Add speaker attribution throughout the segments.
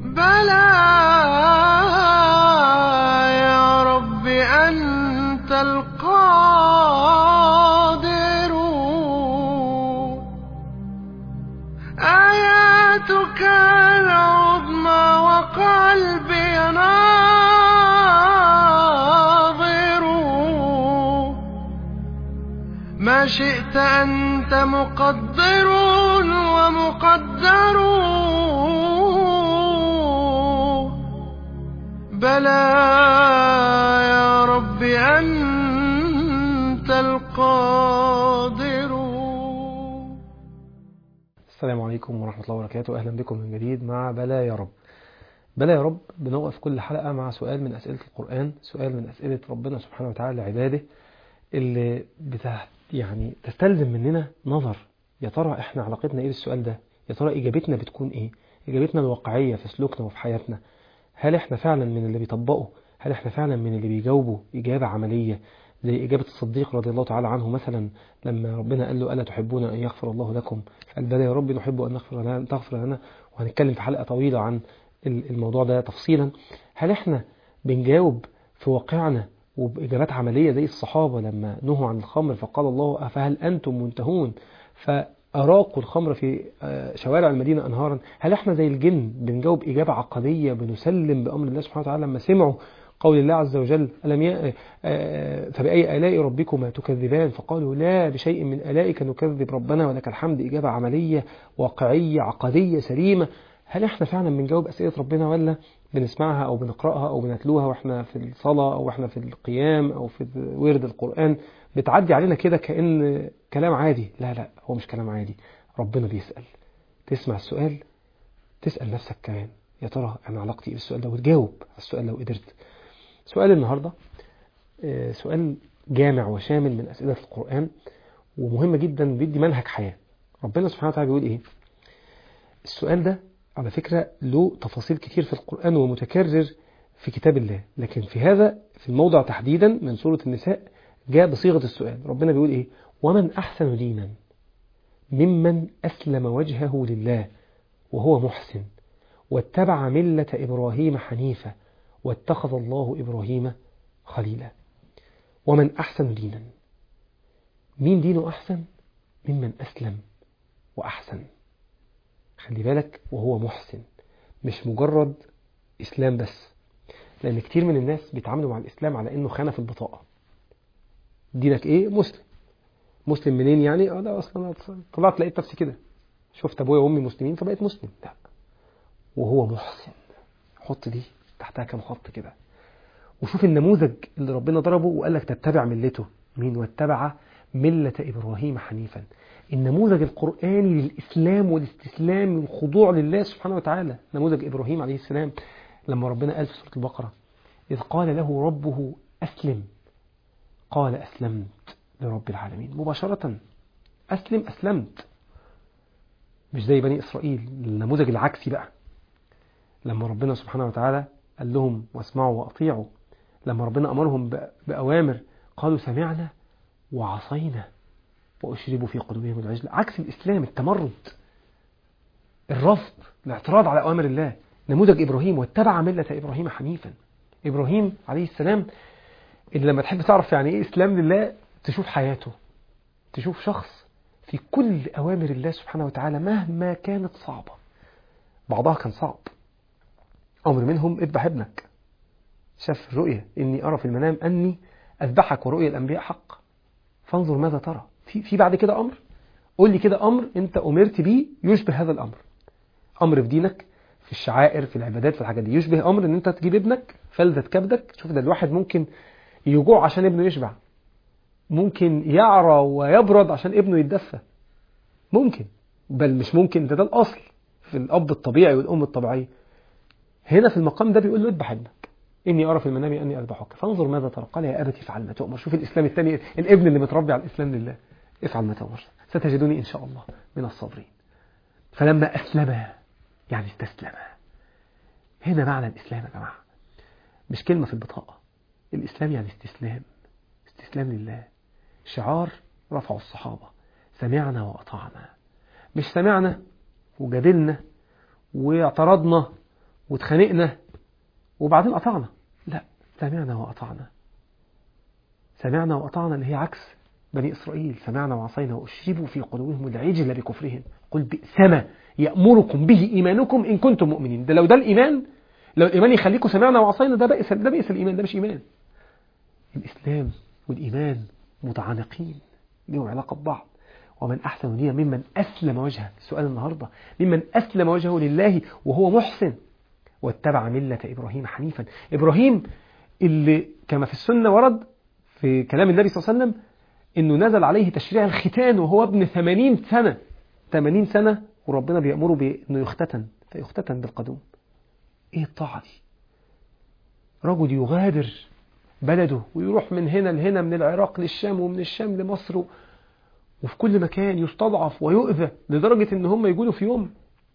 Speaker 1: بلى يا رب أنت القادر، آياتك العظمى وقلبي ناظر، ما شئت أنت مقدر ومقدر، بلى يا رب أنت القادر.
Speaker 2: السلام عليكم ورحمة الله وبركاته. أهلا بكم من جديد مع بلى يا رب. بلى يا رب بنوقف كل حلقة مع سؤال من أسئلة القرآن، سؤال من أسئلة ربنا سبحانه وتعالى لعباده اللي يعني تستلزم مننا نظر. يا ترى احنا علاقتنا ايه بالسؤال ده؟ يا ترى إجابتنا بتكون ايه؟ إجابتنا الواقعية في سلوكنا وفي حياتنا. هل احنا فعلا من اللي بيطبقوا؟ هل احنا فعلا من اللي بيجاوبوا إجابة عملية زي إجابة الصديق رضي الله تعالى عنه مثلا لما ربنا قال له ألا تحبون أن يغفر الله لكم؟ قال بلى يا رب نحب أن تغفر لنا. وهنتكلم في حلقة طويلة عن الموضوع ده تفصيلا. هل احنا بنجاوب في واقعنا وبإجابات عملية زي الصحابة لما نهوا عن الخمر فقال الله فهل أنتم منتهون فأراقوا الخمر في شوارع المدينة أنهارا؟ هل احنا زي الجن بنجاوب إجابة عقدية بنسلم بأمر الله سبحانه وتعالى لما سمعوا قول الله عز وجل فبأي آلاء ربكما تكذبان فقالوا لا بشيء من آلائك نكذب ربنا ولك الحمد؟ إجابة عملية واقعية عقدية سليمة. هل احنا فعلا بنجاوب أسئلة ربنا ولا بنسمعها أو بنقرأها أو بنتلوها وإحنا في الصلاة أو إحنا في القيام أو في ورد القرآن بتعدي علينا كده كأن كلام عادي؟ لا هو مش كلام عادي. ربنا بيسأل. تسمع السؤال تسأل نفسك كمان يا ترى أنا علاقتي إيه بالسؤال ده وتجاوب على السؤال لو قدرت. سؤال النهاردة سؤال جامع وشامل من أسئلة القرآن ومهم جدا بيدي منهج حياة. ربنا سبحانه وتعالى بيقول إيه؟ السؤال ده على فكرة له تفاصيل كتير في القرآن ومتكرر في كتاب الله، لكن في الموضع تحديدا من سورة النساء جاء بصيغة السؤال. ربنا بيقول إيه؟ ومن أحسن دينا ممن أسلم وجهه لله وهو محسن واتبع ملة إبراهيم حنيفا واتخذ الله إبراهيم خليلا. ومن أحسن دينا، مين دينه أحسن؟ ممن أسلم وأحسن. خلي بالك وهو محسن، مش مجرد إسلام بس، لأن كتير من الناس بيتعاملوا مع الإسلام على إنه خانة في البطاقة. دينك إيه؟ مسلم. مسلم منين يعني؟ لا أصلا طلعت لقيت نفسي كده، شفت أبويا وأمي مسلمين فبقيت مسلم. لا، وهو محسن. حط دي تحتها كام خط كده وشوف النموذج اللي ربنا ضربه وقال لك تتبع ملته. مين؟ واتبع ملة إبراهيم حنيفا. النموذج القرآني للإسلام والاستسلام والخضوع لله سبحانه وتعالى نموذج إبراهيم عليه السلام. لما ربنا قال في سورة البقرة إذ قال له ربه أسلم قال أسلمت لرب العالمين. مباشرة أسلمت. مش زي بني إسرائيل النموذج العكسي بقى لما ربنا سبحانه وتعالى قال لهم واسمعوا وأطيعوا. لما ربنا أمرهم بأوامر قالوا سمعنا وعصينا وأشربوا في قلوبهم العجل. عكس الإسلام التمرد، الرفض، الاعتراض على أوامر الله. نموذج إبراهيم واتبع ملة إبراهيم حنيفا. إبراهيم عليه السلام اللي لما تحب تعرف يعني إيه إسلام لله تشوف حياته، تشوف شخص في كل أوامر الله سبحانه وتعالى مهما كانت صعبة. بعضها كان صعب. أمر منهم اذبح ابنك، شاف الرؤية إني أرى في المنام أني أذبحك ورؤية الأنبياء حق فانظر ماذا ترى. في بعد كده أمر، قول لي كده أمر أنت أمرت بيه يشبه هذا الأمر. أمر في دينك، في الشعائر، في العبادات، في الحاجات دي يشبه أمر أن أنت تجيب ابنك فلذة كبدك. شوف ده الواحد ممكن يجوع عشان ابنه يشبع، ممكن يعرى ويبرد عشان ابنه يتدفى، ممكن، بل مش ممكن، ده الأصل في الأب الطبيعي والأم الطبيعية. هنا في المقام ده بيقول له اذبح ابنك إني أرى في المنام أني أذبحك فانظر ماذا ترى قال يا أبت افعل ما تؤمر. شوف الإسلام الثاني، الابن اللي متربي على الإسلام لله. افعل ما تؤمر ستجدني إن شاء الله من الصابرين. فلما أسلم يعني استسلم. هنا معنى الإسلام يا جماعة مش كلمة في البطاقة. الإسلام يعني استسلام لله. شعار رفعوا الصحابة سمعنا وأطعنا، مش سمعنا وجادلنا واعترضنا واتخانقنا وبعدين قطعنا. لا، سمعنا وأطعنا. سمعنا وأطعنا اللي هي عكس بني إسرائيل، سمعنا وعصينا وأشربوا في قلوبهم العجل بكفرهم قل بئس ما يأمركم به إيمانكم إن كنتم مؤمنين. ده لو ده الإيمان، لو الإيمان يخليكم سمعنا وعصينا، ده بئس الإيمان، ده مش إيمان. الإسلام والإيمان متعانقين، لهم علاقة ببعض. ومن أحسن دينا ممن أسلم وجهه، السؤال النهاردة، ممن أسلم وجهه لله وهو محسن واتبع ملة إبراهيم حنيفا. إبراهيم اللي كما في السنة ورد في كلام النبي صلى الله عليه وسلم إنه نزل عليه تشريع الختان وهو ابن 80 سنة، 80 سنة وربنا بيأمره بأنه يختتن، فيختتن بالقدوم. إيه الطاعة دي؟ رجل يغادر بلده ويروح من هنا لهنا، من العراق للشام ومن الشام لمصر، وفي كل مكان يستضعف ويؤذى لدرجة إن هم يقولوا في يوم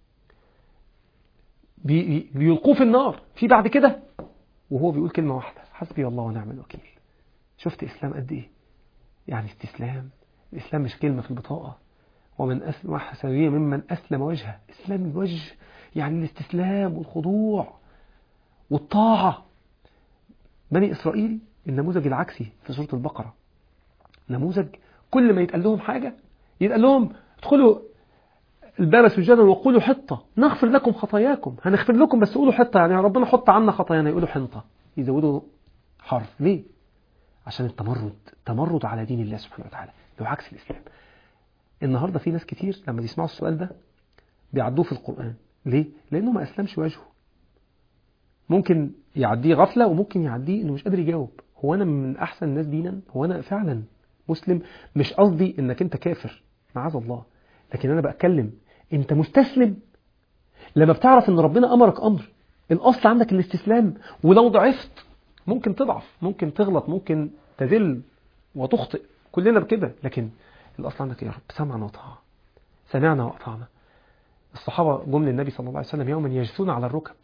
Speaker 2: بيلقوه في النار. في بعد كده وهو بيقول كلمة واحدة، حسبي الله ونعم الوكيل. شفت إسلام قد إيه؟ يعني استسلام. الإسلام مش كلمة في البطاقة. ومن أسلم حسنية ممن أسلم وجهه. إسلام الوجه يعني الاستسلام والخضوع والطاعة. بني إسرائيل النموذج العكسي في سورة البقرة، نموذج كل ما يتقال لهم حاجة يتقال لهم ادخلوا الباب سجدا وقولوا حطة نغفر لكم خطاياكم. هنغفر لكم بس قولوا حطة، يعني ربنا حط عنا خطايانا، يقولوا حنطة، يزودوا حرف. ليه؟ عشان التمرد على دين الله سبحانه وتعالى، لو عكس الإسلام. النهاردة في ناس كتير لما بيسمعوا السؤال ده بيعدوه في القرآن. ليه؟ لأنه ما أسلمش وجهه. ممكن يعديه غفلة وممكن يعديه إنه مش قادر يجاوب. هو أنا من أحسن الناس دينا؟ هو أنا فعلا مسلم؟ مش قصدي إنك أنت كافر، معاذ الله، لكن أنا بأتكلم أنت مستسلم لما بتعرف إن ربنا أمرك أمر. الأصل عندك الاستسلام، ولو ضعفت ممكن تضعف، ممكن تغلط، ممكن تذل وتخطئ، كلنا بكده، لكن الأصل عندك يا رب سمعنا وطاعة، سمعنا وأطعنا. الصحابة جم للنبي صلى الله عليه وسلم يوما يجثون على الركب،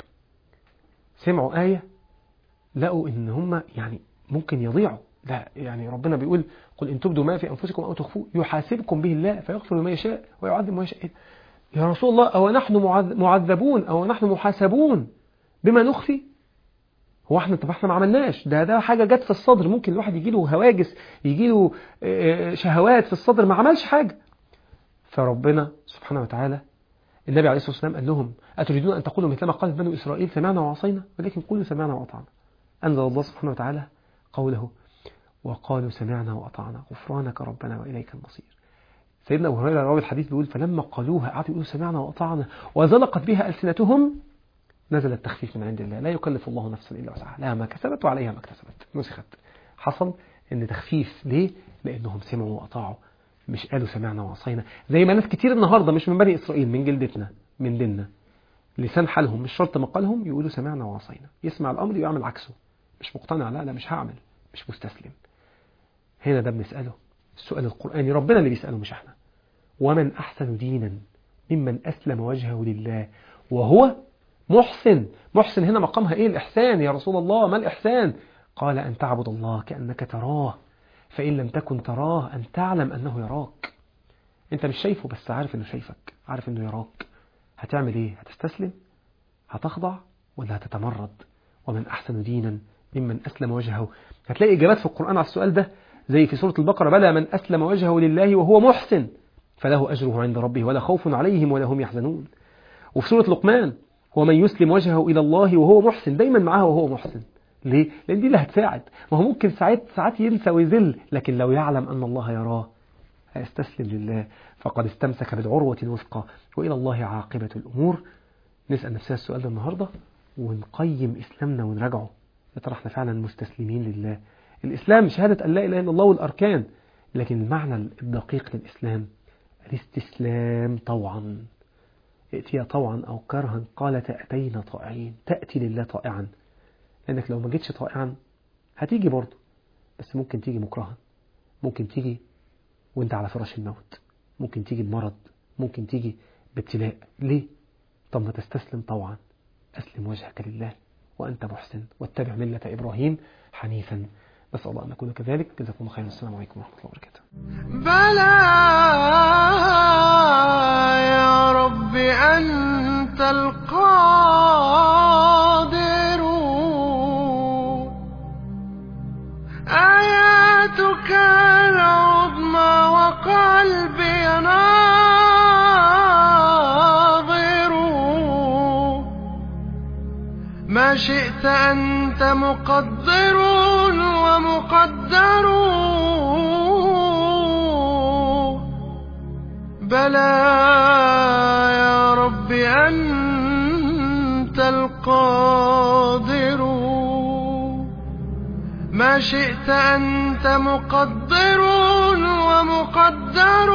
Speaker 2: سمعوا آية لقوا إن هم يعني ممكن يضيعوا. لا، يعني ربنا بيقول قل إن تبدوا ما في أنفسكم أو تخفوه يحاسبكم به الله فيغفر ما يشاء ويعذب ما يشاء. يا رسول الله، أو نحن معذبون أو نحن محاسبون بما نخفي؟ هو احنا ما عملناش ده حاجة جت في الصدر. ممكن الواحد يجيله هواجس، يجيله شهوات في الصدر، ما عملش حاجة. فربنا سبحانه وتعالى النبي عليه الصلاة والسلام قال لهم أتريدون أن تقولوا مثل ما قالت بنو إسرائيل سمعنا وعصينا، ولكن قولوا سمعنا وأطعنا. أنزل الله سبحانه وتعالى قوله وقالوا سمعنا وأطعنا غفرانك ربنا وإليك المصير. سيدنا أبو هريرة راوي الحديث بيقول فلما قالوها قعدوا يقولوا سمعنا وأطعنا وزلقت بها ألسنتهم نزل التخفيف من عند الله، لا يكلف الله نفسا إلا وسعها لها ما كسبت وعليها ما اكتسبت. نسخت. حصل إن تخفيف. ليه؟ لأنهم سمعوا وأطاعوا، مش قالوا سمعنا وعصينا زي ما ناس كتير النهاردة مش من بني إسرائيل، من جلدتنا من ديننا، لسان حالهم مش شرط مقالهم يقولوا سمعنا وعصينا، يسمع الأمر ويعمل عكسه. مش مقتنع، لا مش هعمل، مش مستسلم. هنا ده بنسأله السؤال القرآني، ربنا اللي بيسأله مش احنا. ومن أحسن دينا ممن أسلم وجهه لله وهو محسن. محسن هنا مقامها إيه؟ الإحسان. يا رسول الله ما الإحسان؟ قال أن تعبد الله كأنك تراه فإن لم تكن تراه أن تعلم أنه يراك. أنت مش شايفه بس عارف أنه شايفك، عارف أنه يراك. هتعمل إيه؟ هتستسلم؟ هتخضع ولا هتتمرد؟ ومن أحسن دينا ممن أسلم وجهه. هتلاقي إجابات في القرآن على السؤال ده زي في سورة البقرة بلى من أسلم وجهه لله وهو محسن فله أجره عند ربه ولا خوف عليهم ولا هم يحزنون. وفي سورة لقمان ومن يسلم وجهه إلى الله وهو محسن، دايما معاه وهو محسن. ليه؟ لأن دي اللي هتساعد. ما هو ممكن ساعات ينسى ويذل، لكن لو يعلم أن الله يراه هيستسلم لله فقد استمسك بالعروة الوثقى وإلى الله عاقبة الأمور. نسأل نفسنا السؤال ده النهاردة ونقيم إسلامنا ونراجعه، يا ترى احنا فعلا مستسلمين لله؟ الإسلام شهادة أن لا إله إلا الله والأركان، لكن المعنى الدقيق للإسلام الاستسلام طوعا. ائتي طوعا أو كرها قال تأتينا طائعين. تأتي لله طائعا، لأنك لو ما جيتش طائعا هتيجي برضه، بس ممكن تيجي مكرها، ممكن تيجي وانت على فراش الموت، ممكن تيجي بمرض، ممكن تيجي بابتلاء. ليه؟ طب ما تستسلم طوعا. أسلم وجهك لله وأنت محسن واتبع ملة إبراهيم حنيفا. نسأل الله أن نكون كذلك. جزاكم الله خيرا. السلام عليكم ورحمة الله وبركاته.
Speaker 1: بلى يا رب أنت القادر ما شئت أنت مقدر ومقدر. بلى يا رب أنت القادر. ما شئت أنت مقدر ومقدر.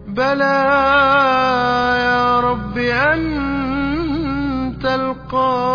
Speaker 1: بلى يا رب أنت القادر.